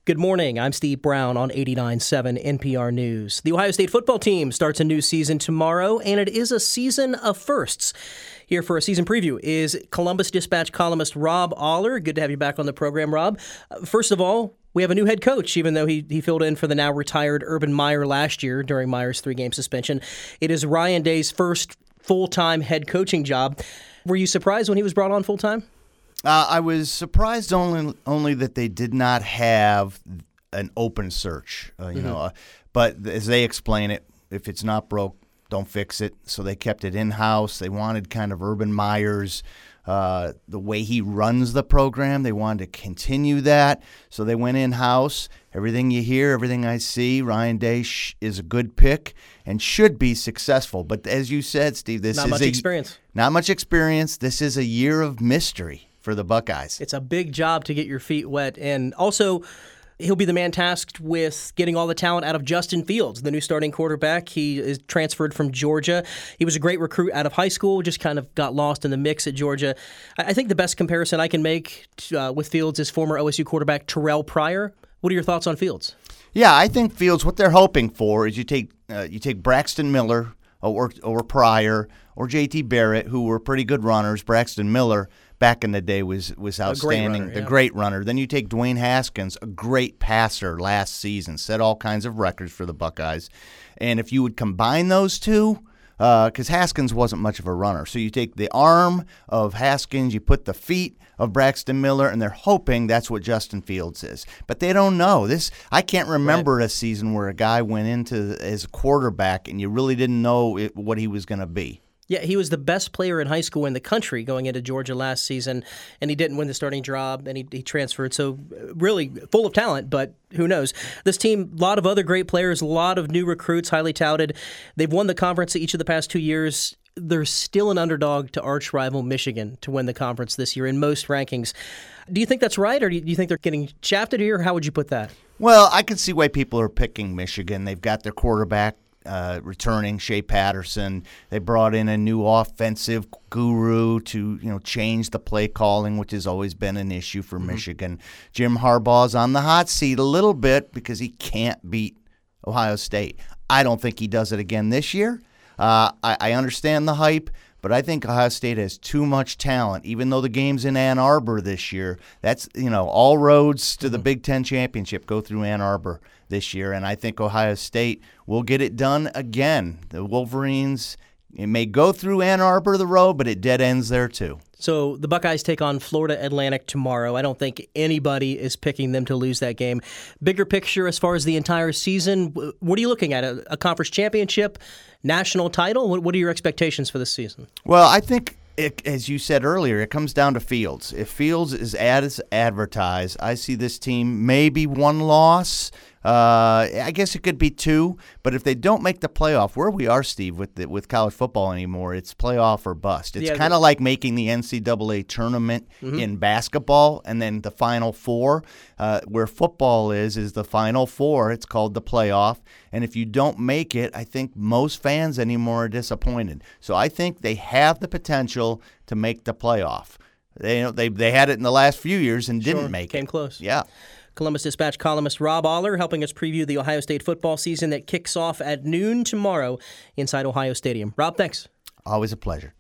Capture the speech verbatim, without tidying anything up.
Good morning. I'm Steve Brown on eighty-nine point seven N P R News. The Ohio State football team starts a new season tomorrow, and it is a season of firsts. Here for a season preview is Columbus Dispatch columnist Rob Aller. Good to have you back on the program, Rob. Uh, first of all, we have a new head coach, even though he, he filled in for the now retired Urban Meyer last year during Meyer's three-game suspension. It is Ryan Day's first full-time head coaching job. Were you surprised when he was brought on full-time? Uh, I was surprised only only that they did not have an open search, uh, you mm-hmm. know. Uh, but as they explain it, if it's not broke, don't fix it. So they kept it in-house. They wanted kind of Urban Meyer's, uh, the way he runs the program. They wanted to continue that. So they went in-house. Everything you hear, everything I see, Ryan Day sh- is a good pick and should be successful. But as you said, Steve, this not is much a, experience. Not much experience. This is a year of mystery for the Buckeyes. It's a big job to get your feet wet. And also, he'll be the man tasked with getting all the talent out of Justin Fields, the new starting quarterback. He is transferred from Georgia. He was a great recruit out of high school, just kind of got lost in the mix at Georgia. I think the best comparison I can make uh, with Fields is former O S U quarterback Terrell Pryor. What are your thoughts on Fields? Yeah, I think Fields, what they're hoping for is you take uh, you take Braxton Miller or, or Pryor or J T Barrett, who were pretty good runners. Braxton Miller back in the day was was outstanding, runner, the yeah. great runner. Then you take Dwayne Haskins, a great passer last season, set all kinds of records for the Buckeyes. And if you would combine those two, because uh, Haskins wasn't much of a runner, so you take the arm of Haskins, you put the feet of Braxton Miller, and they're hoping that's what Justin Fields is. But they don't know. This I can't remember right. a season where a guy went into as a quarterback and you really didn't know it, what he was going to be. Yeah, he was the best player in high school in the country going into Georgia last season, and he didn't win the starting job, and he, he transferred. So really full of talent, but who knows? This team, a lot of other great players, a lot of new recruits, highly touted. They've won the conference each of the past two years. They're still an underdog to arch rival Michigan to win the conference this year in most rankings. Do you think that's right, or do you think they're getting shafted here? How would you put that? Well, I can see why people are picking Michigan. They've got their quarterback Uh, returning, Shea Patterson. They brought in a new offensive guru to, you know, change the play calling, which has always been an issue for mm-hmm. Michigan. Jim Harbaugh's on the hot seat a little bit because he can't beat Ohio State. I don't think he does it again this year. Uh, I, I understand the hype, but I think Ohio State has too much talent. Even though the game's in Ann Arbor this year, that's, you know, all roads to the Big Ten championship go through Ann Arbor this year, and I think Ohio State will get it done again. The Wolverines, it may go through Ann Arbor, the road, but it dead ends there too. So the Buckeyes take on Florida Atlantic tomorrow. I don't think anybody is picking them to lose that game. Bigger picture as far as the entire season, what are you looking at? A, a conference championship, national title? What, what are your expectations for this season? Well, I think, it, as you said earlier, it comes down to Fields. If Fields is as advertised, I see this team maybe one loss. Uh, I guess it could be two, but if they don't make the playoff, where we are, Steve, with the, with college football anymore, it's playoff or bust. It's yeah, kind of like making the N C double A tournament mm-hmm. in basketball, and then the Final Four. Uh, where football is is the Final Four. It's called the playoff, and if you don't make it, I think most fans anymore are disappointed. So I think they have the potential to make the playoff. They they they had it in the last few years and sure, didn't make came it. Came close. Yeah. Columbus Dispatch columnist Rob Aller helping us preview the Ohio State football season that kicks off at noon tomorrow inside Ohio Stadium. Rob, thanks. Always a pleasure.